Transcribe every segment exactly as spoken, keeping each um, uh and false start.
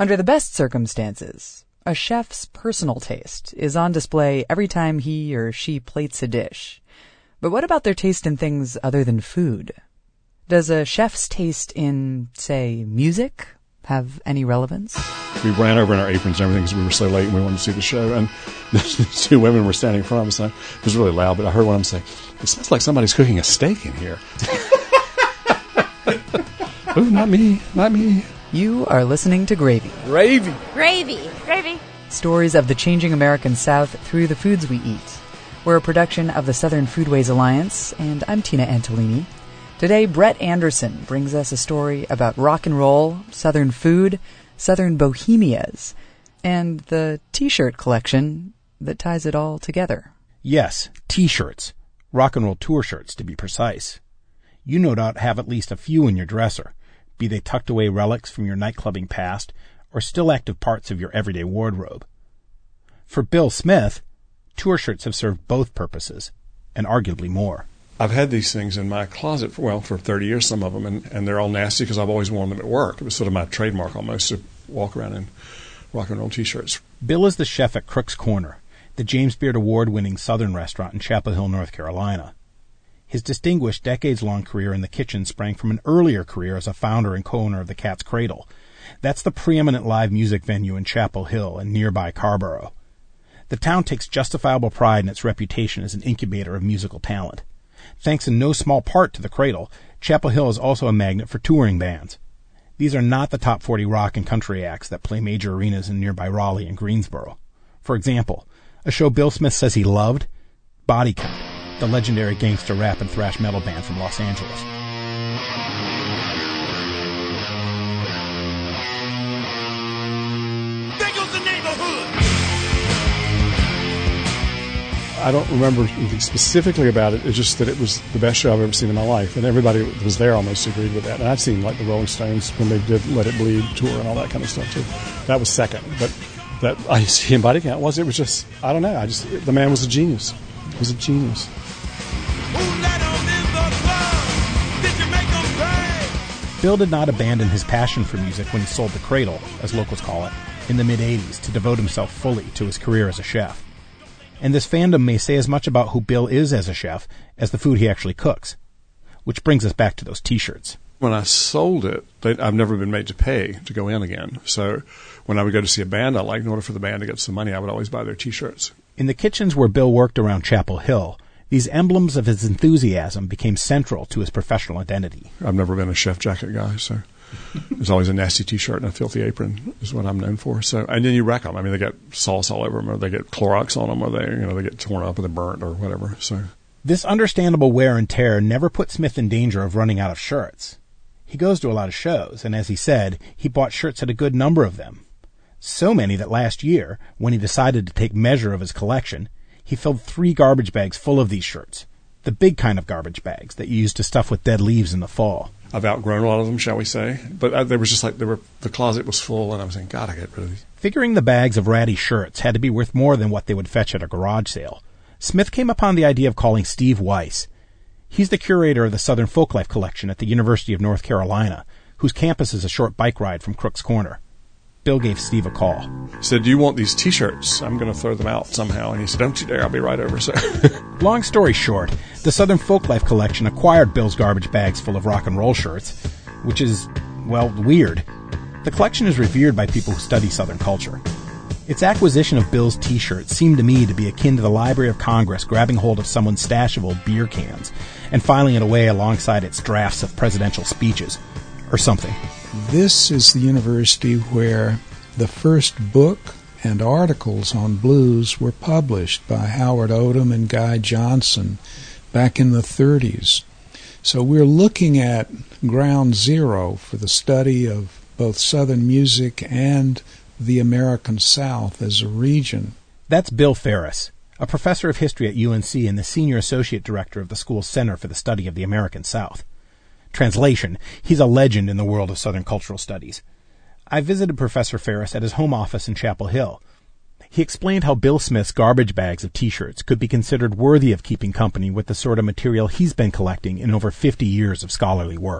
Under the best circumstances, a chef's personal taste is on display every time he or she plates a dish. But what about their taste in things other than food? Does a chef's taste in, say, music have any relevance? We ran over in our aprons and everything because we were so late and we wanted to see the show. And these two women were standing in front of us. And it was really loud, but I heard one of them say, "It smells like somebody's cooking a steak in here." Ooh, not me, not me. You are listening to Gravy. Gravy. Gravy. Gravy. Stories of the changing American South through the foods we eat. We're a production of the Southern Foodways Alliance, and I'm Tina Antolini. Today, Brett Anderson brings us a story about rock and roll, Southern food, Southern bohemias, and the T-shirt collection that ties it all together. Yes, T-shirts. Rock and roll tour shirts, to be precise. You no doubt have at least a few in your dresser, be they tucked away relics from your nightclubbing past or still active parts of your everyday wardrobe. For Bill Smith, tour shirts have served both purposes, and arguably more. I've had these things in my closet for, well, for thirty years, some of them, and, and they're all nasty because I've always worn them at work. It was sort of my trademark almost to walk around in rock and roll T-shirts. Bill is the chef at Crook's Corner, the James Beard Award-winning Southern restaurant in Chapel Hill, North Carolina. His distinguished decades-long career in the kitchen sprang from an earlier career as a founder and co-owner of the Cat's Cradle. That's the preeminent live music venue in Chapel Hill and nearby Carborough. The town takes justifiable pride in its reputation as an incubator of musical talent. Thanks in no small part to the Cradle, Chapel Hill is also a magnet for touring bands. These are not the top forty rock and country acts that play major arenas in nearby Raleigh and Greensboro. For example, a show Bill Smith says he loved, Body Count, the legendary gangster rap and thrash metal band from Los Angeles. There goes the neighborhood! I don't remember anything specifically about it. It's just that it was the best show I've ever seen in my life, and everybody that was there almost agreed with that. And I've seen like the Rolling Stones when they did Let It Bleed tour and all that kind of stuff too. That was second, but that I see in Body Count was it was just I don't know. I just the man was a genius. He was a genius. Bill did not abandon his passion for music when he sold the Cradle, as locals call it, in the mid-eighties to devote himself fully to his career as a chef. And this fandom may say as much about who Bill is as a chef as the food he actually cooks. Which brings us back to those T-shirts. When I sold it, they, I've never been made to pay to go in again. So when I would go to see a band I liked, in order for the band to get some money, I would always buy their T-shirts. In the kitchens where Bill worked around Chapel Hill, these emblems of his enthusiasm became central to his professional identity. I've never been a chef jacket guy, so there's always a nasty T-shirt and a filthy apron is what I'm known for. So, and then you wreck them. I mean, they get sauce all over them, or they get Clorox on them, or they, you know, they get torn up or they're burnt or whatever. So, this understandable wear and tear never put Smith in danger of running out of shirts. He goes to a lot of shows, and as he said, he bought shirts at a good number of them. So many that last year, when he decided to take measure of his collection, he filled three garbage bags full of these shirts, the big kind of garbage bags that you use to stuff with dead leaves in the fall. I've outgrown a lot of them, shall we say. But I, there was just like, there were, the closet was full, and I was saying, God, I get rid of these. Figuring the bags of ratty shirts had to be worth more than what they would fetch at a garage sale, Smith came upon the idea of calling Steve Weiss. He's the curator of the Southern Folklife Collection at the University of North Carolina, whose campus is a short bike ride from Crook's Corner. Bill gave Steve a call. He said, "Do you want these T-shirts? I'm going to throw them out somehow." And he said, "Don't you dare, I'll be right over, sir." Long story short, the Southern Folklife Collection acquired Bill's garbage bags full of rock and roll shirts, which is, well, weird. The collection is revered by people who study Southern culture. Its acquisition of Bill's T-shirts seemed to me to be akin to the Library of Congress grabbing hold of someone's stash of old beer cans and filing it away alongside its drafts of presidential speeches, or something. This is the university where the first book and articles on blues were published by Howard Odom and Guy Johnson back in the thirties. So we're looking at ground zero for the study of both Southern music and the American South as a region. That's Bill Ferris, a professor of history at U N C and the senior associate director of the school's Center for the Study of the American South. Translation, he's a legend in the world of Southern cultural studies. I visited Professor Ferris at his home office in Chapel Hill. He explained how Bill Smith's garbage bags of T-shirts could be considered worthy of keeping company with the sort of material he's been collecting in over fifty years of scholarly work.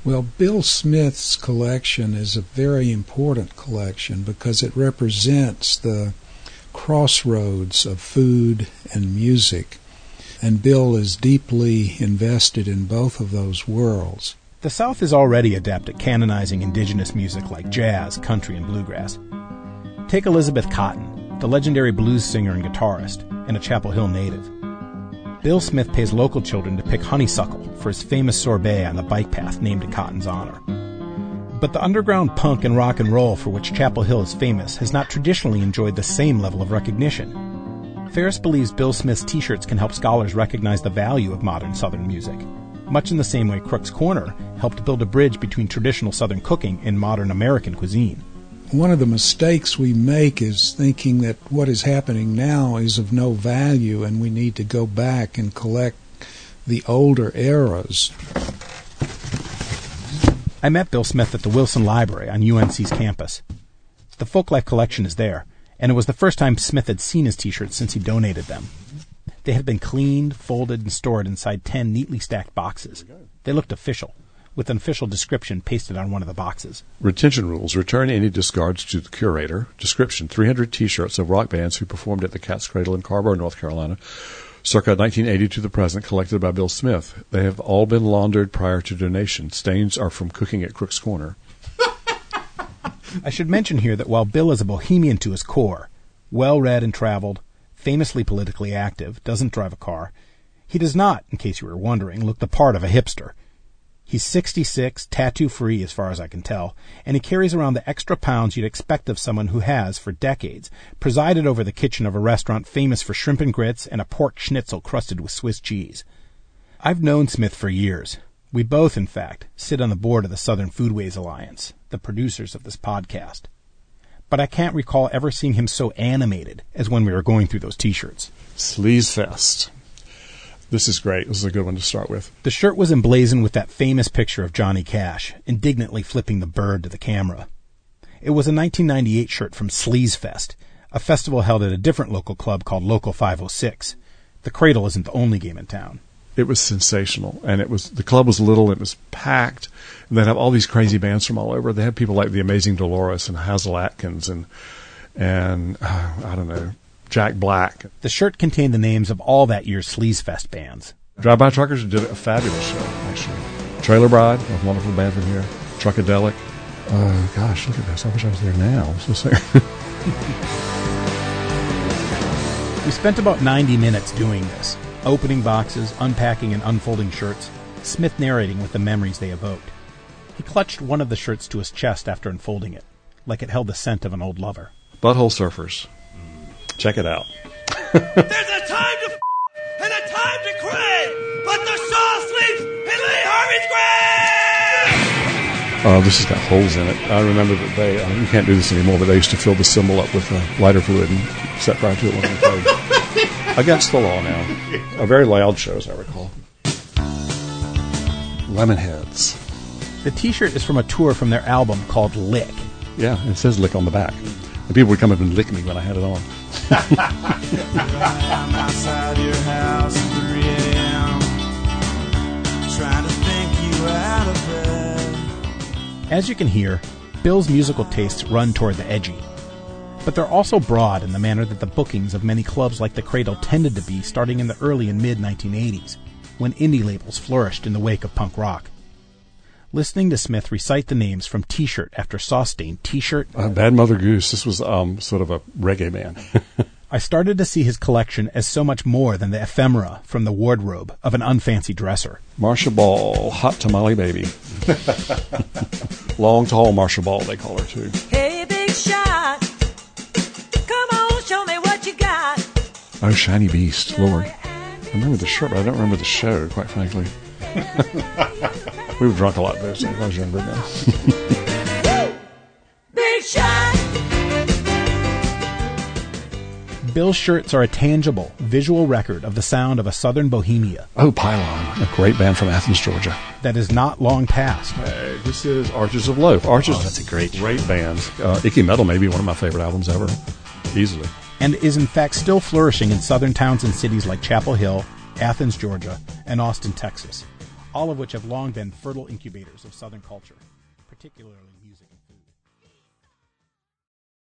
Well, Bill Smith's collection is a very important collection because it represents the crossroads of food and music, and Bill is deeply invested in both of those worlds. The South is already adept at canonizing indigenous music like jazz, country, and bluegrass. Take Elizabeth Cotten, the legendary blues singer and guitarist, and a Chapel Hill native. Bill Smith pays local children to pick honeysuckle for his famous sorbet on the bike path named in Cotton's honor. But the underground punk and rock and roll for which Chapel Hill is famous has not traditionally enjoyed the same level of recognition. Ferris believes Bill Smith's t-shirts can help scholars recognize the value of modern Southern music, much in the same way Crook's Corner helped build a bridge between traditional Southern cooking and modern American cuisine. One of the mistakes we make is thinking that what is happening now is of no value and we need to go back and collect the older eras. I met Bill Smith at the Wilson Library on U N C's campus. The Folklife collection is there, and it was the first time Smith had seen his t-shirts since he donated them. They had been cleaned, folded, and stored inside ten neatly stacked boxes. They looked official, with an official description pasted on one of the boxes. Retention rules. Return any discards to the curator. Description. three hundred t-shirts of rock bands who performed at the Cat's Cradle in Carrboro, North Carolina, circa nineteen eighty to the present, collected by Bill Smith. They have all been laundered prior to donation. Stains are from cooking at Crook's Corner. I should mention here that while Bill is a bohemian to his core, well-read and traveled, famously politically active, doesn't drive a car, he does not, in case you were wondering, look the part of a hipster. He's sixty-six, tattoo-free as far as I can tell, and he carries around the extra pounds you'd expect of someone who has, for decades, presided over the kitchen of a restaurant famous for shrimp and grits and a pork schnitzel crusted with Swiss cheese. I've known Smith for years. We both, in fact, sit on the board of the Southern Foodways Alliance, the producers of this podcast. But I can't recall ever seeing him so animated as when we were going through those t-shirts. Sleaze Fest. This is great. This is a good one to start with. The shirt was emblazoned with that famous picture of Johnny Cash, indignantly flipping the bird to the camera. It was a nineteen ninety-eight shirt from Sleaze Fest, a festival held at a different local club called Local five oh six. The Cradle isn't the only game in town. It was sensational, and it was the club was little, it was packed, and they'd have all these crazy bands from all over. They had people like the Amazing Dolores and Hazel Atkins and, and uh, I don't know, Jack Black. The shirt contained the names of all that year's Sleaze Fest bands. Drive-By Truckers did a fabulous show, actually. Trailer Bride, a wonderful band from here. Truckadelic. Oh, gosh, look at this. I wish I was there now. So we spent about ninety minutes doing this, opening boxes, unpacking and unfolding shirts, Smith narrating with the memories they evoked. He clutched one of the shirts to his chest after unfolding it, like it held the scent of an old lover. Butthole Surfers. Check it out. There's a time to f- and a time to cry, but the soul sleeps in Lee Harvey's grave! Uh, this has got holes in it. I remember that they, uh, you can't do this anymore, but they used to fill the cymbal up with uh, lighter fluid and set fire to it when they played. Against the law now. A very loud show, as I recall. Lemonheads. The t-shirt is from a tour from their album called Lick. Yeah, it says Lick on the back. And people would come up and lick me when I had it on. I'm outside your house at three a.m. trying to think you out of bed. As you can hear, Bill's musical tastes run toward the edgy. But they're also broad in the manner that the bookings of many clubs like the Cradle tended to be starting in the early and mid nineteen eighties, when indie labels flourished in the wake of punk rock. Listening to Smith recite the names from T-shirt after Sauce-stained T-shirt, Uh, Bad Mother Goose. This was um, sort of a reggae band. I started to see his collection as so much more than the ephemera from the wardrobe of an unfancy dresser. Marcia Ball, Hot Tamale Baby. Long, tall Marcia Ball, they call her, too. Hey, big shot. Come on, show me what you got. Oh, Shiny Beast, Lord. I remember the shirt, but I don't remember the show, quite frankly. We were drunk a lot those days. I was younger then. Big shot. Bill's shirts are a tangible, visual record of the sound of a southern bohemia Oh, Pylon, a great band from Athens, Georgia. that is not long past. Hey, this is Archers of Loaf. Archers, Oh, that's a great great band. Uh, Icky Metal may be one of my favorite albums ever, easily. And is in fact still flourishing in southern towns and cities like Chapel Hill, Athens, Georgia, and Austin, Texas. all of which have long been fertile incubators of Southern culture, particularly